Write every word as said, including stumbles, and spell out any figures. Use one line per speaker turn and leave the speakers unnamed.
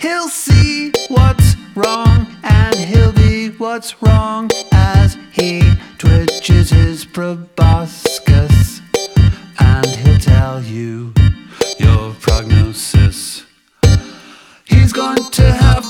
He'll see what's wrong and he'll be what's wrong as he twitches his proboscis, and he'll tell you your prognosis. He's going to have